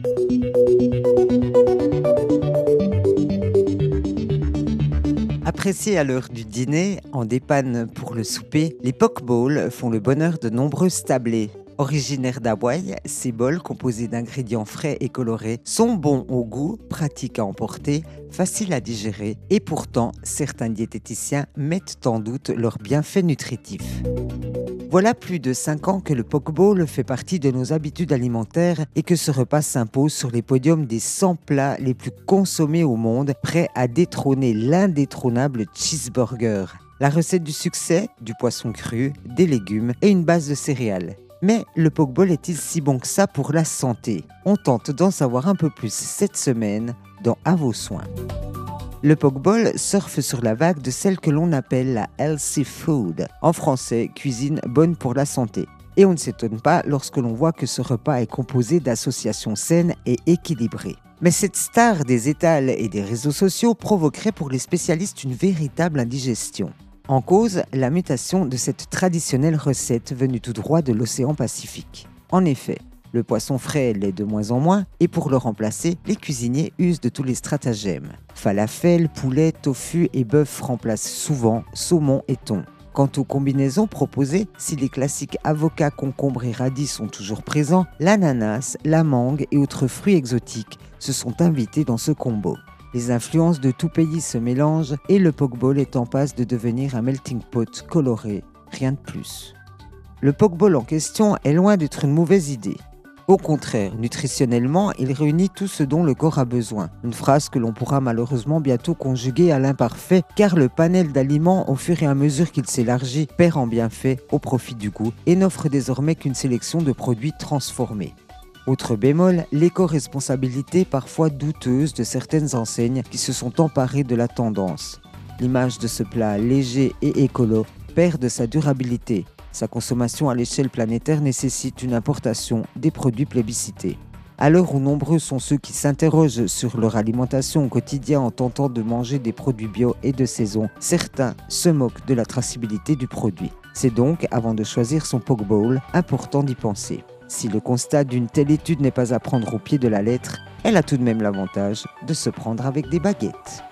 Appréciés à l'heure du dîner, en dépanne pour le souper, les pokeballs font le bonheur de nombreuses tablées. Originaires d'Hawaï, ces bols composés d'ingrédients frais et colorés sont bons au goût, pratiques à emporter, faciles à digérer et pourtant certains diététiciens mettent en doute leurs bienfaits nutritifs. Voilà plus de 5 ans que le pokeball fait partie de nos habitudes alimentaires et que ce repas s'impose sur les podiums des 100 plats les plus consommés au monde, prêts à détrôner l'indétrônable cheeseburger. La recette du succès, du poisson cru, des légumes et une base de céréales. Mais le pokeball est-il si bon que ça pour la santé? On tente d'en savoir un peu plus cette semaine dans À vos soins. Le pokeball surfe sur la vague de celle que l'on appelle la healthy food, en français cuisine bonne pour la santé. Et on ne s'étonne pas lorsque l'on voit que ce repas est composé d'associations saines et équilibrées. Mais cette star des étals et des réseaux sociaux provoquerait pour les spécialistes une véritable indigestion. En cause, la mutation de cette traditionnelle recette venue tout droit de l'océan Pacifique. En effet, le poisson frais l'est de moins en moins et pour le remplacer, les cuisiniers usent de tous les stratagèmes. Falafel, poulet, tofu et bœuf remplacent souvent saumon et thon. Quant aux combinaisons proposées, si les classiques avocats, concombres et radis sont toujours présents, l'ananas, la mangue et autres fruits exotiques se sont invités dans ce combo. Les influences de tout pays se mélangent et le pokeball est en passe de devenir un melting pot coloré, rien de plus. Le pokeball en question est loin d'être une mauvaise idée. Au contraire, nutritionnellement, il réunit tout ce dont le corps a besoin. Une phrase que l'on pourra malheureusement bientôt conjuguer à l'imparfait, car le panel d'aliments, au fur et à mesure qu'il s'élargit, perd en bienfaits au profit du goût et n'offre désormais qu'une sélection de produits transformés. Autre bémol, l'éco-responsabilité parfois douteuse de certaines enseignes qui se sont emparées de la tendance. L'image de ce plat léger et écolo perd de sa durabilité. Sa consommation à l'échelle planétaire nécessite une importation des produits plébiscités. À l'heure où nombreux sont ceux qui s'interrogent sur leur alimentation au quotidien en tentant de manger des produits bio et de saison, certains se moquent de la traçabilité du produit. C'est donc, avant de choisir son pokeball, important d'y penser. Si le constat d'une telle étude n'est pas à prendre au pied de la lettre, elle a tout de même l'avantage de se prendre avec des baguettes.